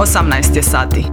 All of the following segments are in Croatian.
18 je sati.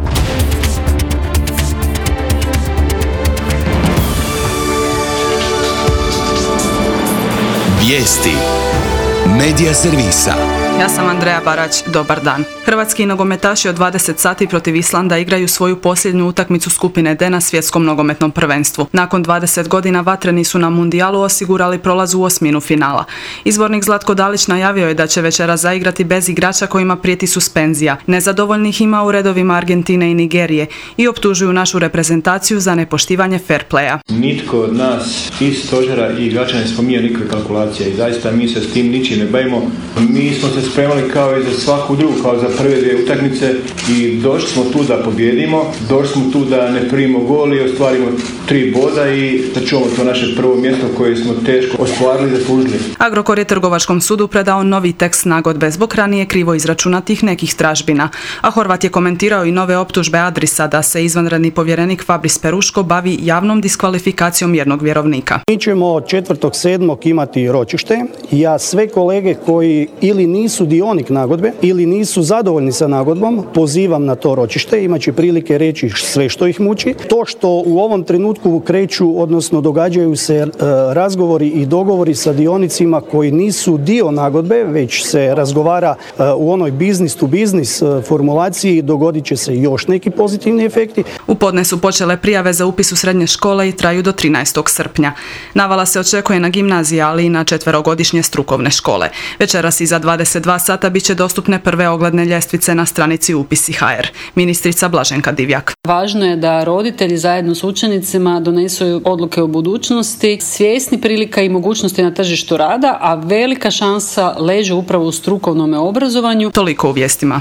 Vijesti Medija servisa. Ja sam Andreja Barać, dobar dan. Hrvatski nogometaši od 20 sati protiv Islanda igraju svoju posljednju utakmicu skupine D na svjetskom nogometnom prvenstvu. Nakon 20 godina vatreni su na mundijalu osigurali prolaz u osminu finala. Izbornik Zlatko Dalić najavio je da će večeras zaigrati bez igrača kojima prijeti suspenzija. Nezadovoljnih ima u redovima Argentine i Nigerije i optužuju našu reprezentaciju za nepoštivanje fair playa. Nitko od nas iz stožera i igrača ne spominje nikakve kalkulacije i zaista mi se s tim ničim ne bavimo. Mi smo se spremali kao i za svaku drugu, kao za prve dvije utakmice i došli smo tu da pobjedimo, došli smo tu da ne primimo gol i ostvarimo 3 boda i da čuvamo to naše prvo mjesto koje smo teško ostvarili i zaslužili. Agrokor je Trgovačkom sudu predao novi tekst nagodbe zbog ranije krivo izračunatih nekih tražbina, a Horvat je komentirao i nove optužbe Adrisa da se izvanredni povjerenik Fabris Peruško bavi javnom diskvalifikacijom jednog vjerovnika. Mi ćemo 4.7. imati ročište. Ja sve kolege koji ili nisu dionik nagodbe ili nisu zadovoljni sa nagodbom pozivam na to ročište, imat će prilike reći sve što ih muči. To što u ovom trenutku kreću, odnosno događaju se razgovori i dogovori sa dionicima koji nisu dio nagodbe, već se razgovara u onoj business to business formulaciji, dogodit će se još neki pozitivni efekti. U podne su počele prijave za upis u srednje škole i traju do 13. srpnja. Navala se očekuje na gimnazije, ali i na 4-godišnje strukovne škole. Večeras iza 22 sata bit će dostupne prve ogledne ljestvice na stranici upisi.hr. Ministrica Blaženka Divjak. Važno je da roditelji zajedno s učenicima donesu odluke o budućnosti, svjesni prilika i mogućnosti na tržištu rada, a velika šansa leži upravo u strukovnom obrazovanju. Toliko u vijestima.